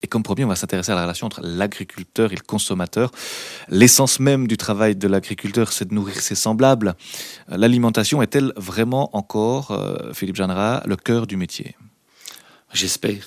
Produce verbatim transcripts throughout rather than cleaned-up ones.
Et comme promis, on va s'intéresser à la relation entre l'agriculteur et le consommateur. L'essence même du travail de l'agriculteur, c'est de nourrir ses semblables. L'alimentation est-elle vraiment encore, euh, Philippe Jeanneret, le cœur du métier ? J'espère.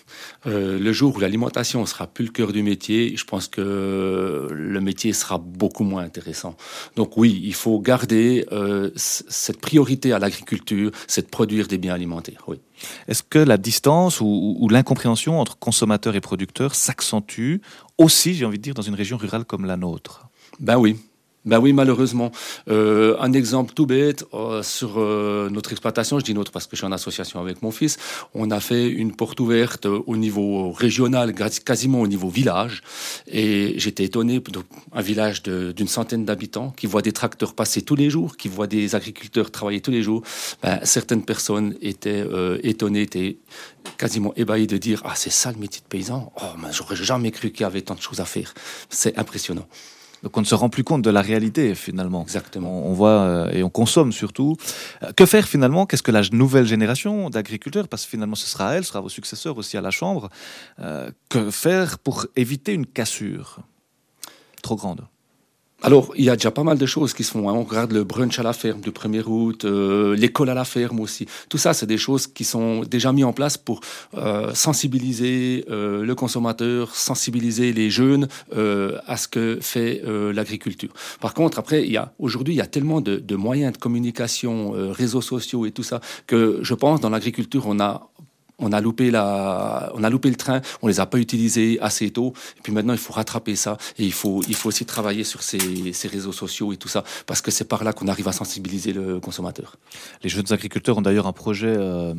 Euh, le jour où l'alimentation sera plus le cœur du métier, je pense que le métier sera beaucoup moins intéressant. Donc oui, il faut garder euh, c- cette priorité à l'agriculture, c'est de produire des biens alimentaires. Oui. Est-ce que la distance ou, ou, ou l'incompréhension entre consommateurs et producteurs s'accentue aussi, j'ai envie de dire, dans une région rurale comme la nôtre ? Ben oui. Ben oui, malheureusement. Euh, un exemple tout bête, euh, sur euh, notre exploitation, je dis notre parce que je suis en association avec mon fils, on a fait une porte ouverte au niveau régional, quasiment au niveau village, et j'étais étonné, donc, un village de, d'une centaine d'habitants qui voit des tracteurs passer tous les jours, qui voit des agriculteurs travailler tous les jours. Ben, certaines personnes étaient euh, étonnées, étaient quasiment ébahies de dire « Ah, c'est ça le métier de paysan ? Oh, ben, j'aurais jamais cru qu'il y avait tant de choses à faire. » C'est impressionnant. Donc on ne se rend plus compte de la réalité finalement. Exactement. On, on voit euh, et on consomme surtout. Euh, que faire finalement ? Qu'est-ce que la nouvelle génération d'agriculteurs, parce que finalement ce sera elle, ce sera vos successeurs aussi à la Chambre, euh, que faire pour éviter une cassure trop grande ? Alors, il y a déjà pas mal de choses qui se font. Hein. On regarde le brunch à la ferme du premier août, euh, l'école à la ferme aussi. Tout ça, c'est des choses qui sont déjà mises en place pour euh, sensibiliser euh, le consommateur, sensibiliser les jeunes euh, à ce que fait euh, l'agriculture. Par contre, après, il y a aujourd'hui, il y a tellement de, de moyens de communication, euh, réseaux sociaux et tout ça, que je pense dans l'agriculture, on a On a loupé la, on a loupé le train, on les a pas utilisés assez tôt. Et puis maintenant, il faut rattraper ça. Et il faut, il faut aussi travailler sur ces, ces réseaux sociaux et tout ça, parce que c'est par là qu'on arrive à sensibiliser le consommateur. Les jeunes agriculteurs ont d'ailleurs un projet euh,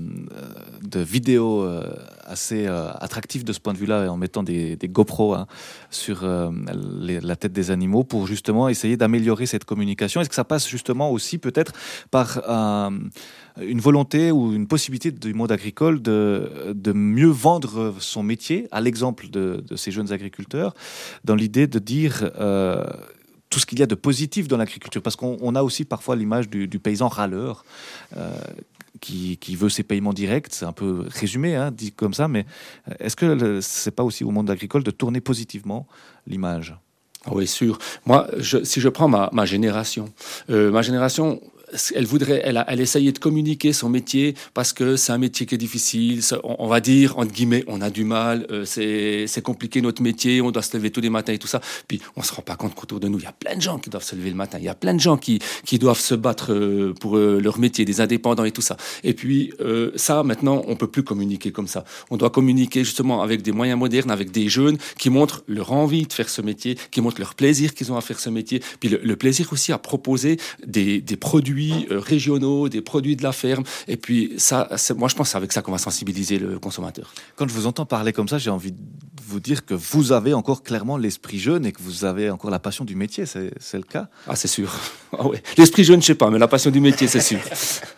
de vidéo euh, assez euh, attractif de ce point de vue-là, en mettant des, des GoPro hein, sur euh, les, la tête des animaux pour justement essayer d'améliorer cette communication. Est-ce que ça passe justement aussi peut-être par euh, une volonté ou une possibilité du monde agricole de, de mieux vendre son métier, à l'exemple de, de ces jeunes agriculteurs, dans l'idée de dire euh, tout ce qu'il y a de positif dans l'agriculture, parce qu'on on a aussi parfois l'image du, du paysan râleur euh, qui, qui veut ses paiements directs, c'est un peu résumé, hein, dit comme ça, mais est-ce que le, c'est pas aussi au monde agricole de tourner positivement l'image ? Oui, sûr. Moi, je, si je prends ma, ma génération, euh, ma génération... Elle voudrait, elle, a, elle essayait de communiquer son métier parce que c'est un métier qui est difficile. On, on va dire entre guillemets, on a du mal. Euh, c'est, c'est compliqué notre métier. On doit se lever tous les matins et tout ça. Puis on se rend pas compte qu'autour de nous, il y a plein de gens qui doivent se lever le matin. Il y a plein de gens qui qui doivent se battre euh, pour euh, leur métier, des indépendants et tout ça. Et puis euh, ça, maintenant, on peut plus communiquer comme ça. On doit communiquer justement avec des moyens modernes, avec des jeunes qui montrent leur envie de faire ce métier, qui montrent leur plaisir qu'ils ont à faire ce métier. Puis le, le plaisir aussi à proposer des des produits régionaux, des produits de la ferme. Et puis, ça, c'est, moi, je pense que c'est avec ça qu'on va sensibiliser le consommateur. Quand je vous entends parler comme ça, j'ai envie de vous dire que vous avez encore clairement l'esprit jeune et que vous avez encore la passion du métier. C'est, c'est le cas ? Ah, c'est sûr. Ah ouais. L'esprit jeune, je sais pas, mais la passion du métier, c'est sûr.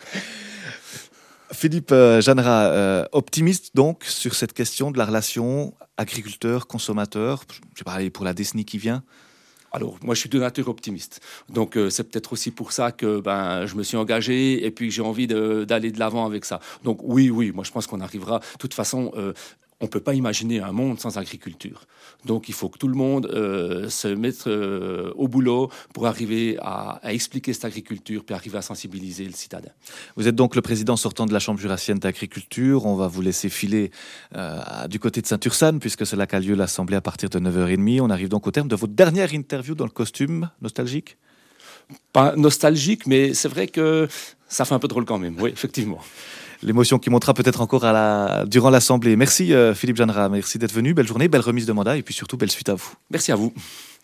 Philippe euh, Jeanneret, euh, optimiste donc sur cette question de la relation agriculteur-consommateur, je vais parler pour la décennie qui vient. Alors, moi, je suis de nature optimiste. Donc, euh, c'est peut-être aussi pour ça que ben, je me suis engagé et puis j'ai envie de, d'aller de l'avant avec ça. Donc, oui, oui, moi, je pense qu'on arrivera. De toute façon, euh, on ne peut pas imaginer un monde sans agriculture. Donc, il faut que tout le monde euh, se mette euh, au boulot pour arriver à, à expliquer cette agriculture puis arriver à sensibiliser le citadin. Vous êtes donc le président sortant de la Chambre jurassienne d'agriculture. On va vous laisser filer euh, du côté de Saint-Ursanne, puisque c'est là qu'a lieu l'Assemblée à partir de neuf heures trente. On arrive donc au terme de votre dernière interview dans le costume. Nostalgique ? Pas nostalgique, mais c'est vrai que ça fait un peu drôle quand même. Oui, effectivement. L'émotion qui montera peut-être encore à la... durant l'Assemblée. Merci euh, Philippe Jeanneret, merci d'être venu. Belle journée, belle remise de mandat et puis surtout belle suite à vous. Merci à vous.